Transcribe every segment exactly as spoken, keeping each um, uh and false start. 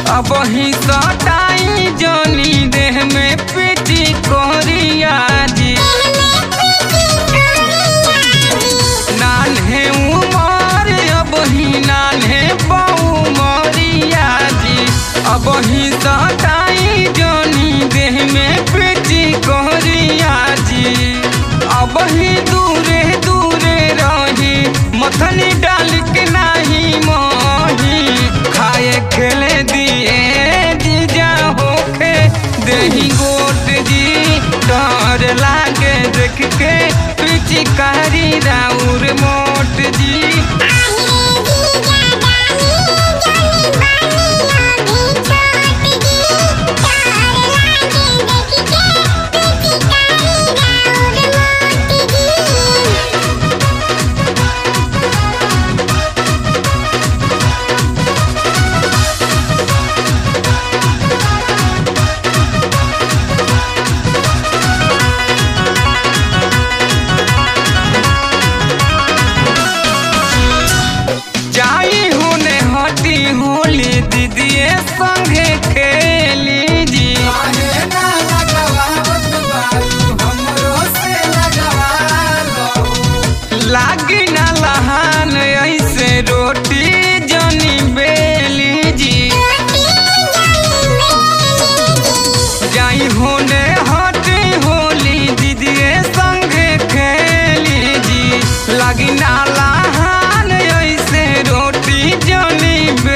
अब ही सटाई जनी देह में पीटी कोरिया जी। नान्हे उमर अब ही नान्हे बऊ मोरिया जी। अब ही सटाई जनी देह में पीटी कोरिया जी। अब ही दूरे दूरे रही मथनी डाल के नाही मोही। खाए खेले दिए जीजा होखे देही गोट जी। डर लागे देख के पिचकारी राउर मोट जी। होली दीदिए संगे खेली जी। लागी ना लहान ऐसे रोटी जनी बेली जी। जाई होने हटी होली दीदिए संगे खेली जी। लागी ना लहान ऐसे रोटी जनी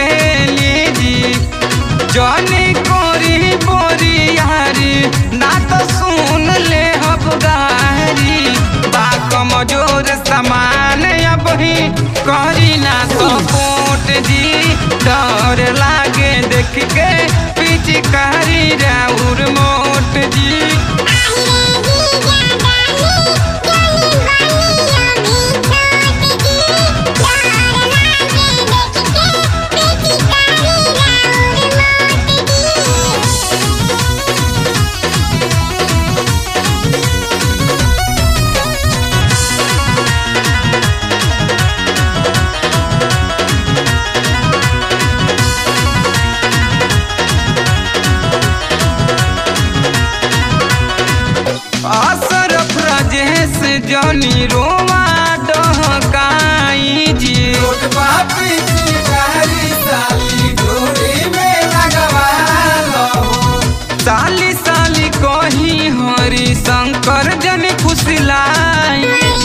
जानी कोरी बोरी यारी ना तो सुन ले हब गारी। बा कमजोर समान अब ही करी ना सपोर्ट जी। डर लागे देख के पिचकारी राउर मोट जी। असरफ राजेश जनी रोवा डहकाई जी। साली साली कही हरि शंकर जन खुशलाई।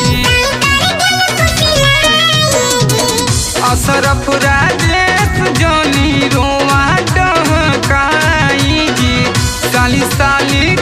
असरफ राजेश जनी रोवा डहकाई जी। साली साली